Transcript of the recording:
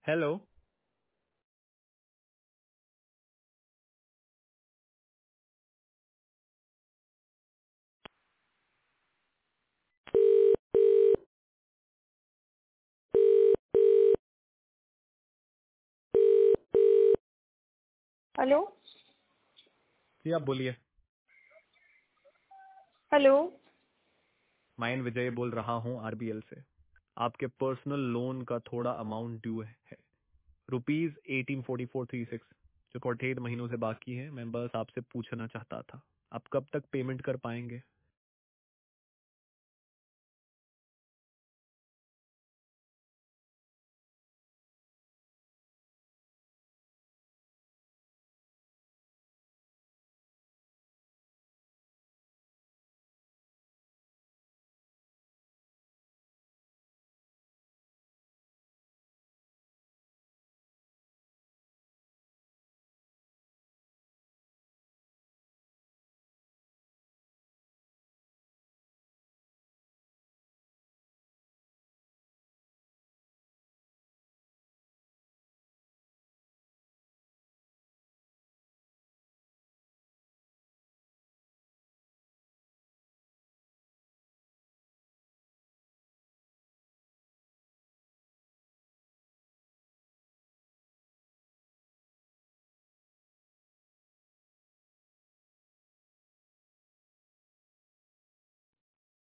Hello. Hello. जी आप बोलिए। Hello. मैं विजय बोल रहा हूँ आरबीएल से। आपके पर्सनल लोन का थोड़ा अमाउंट ड्यू है, ₹184436, जो 48 महीनों से बाकी है। मैं बस आपसे पूछना चाहता था, आप कब तक पेमेंट कर पाएंगे?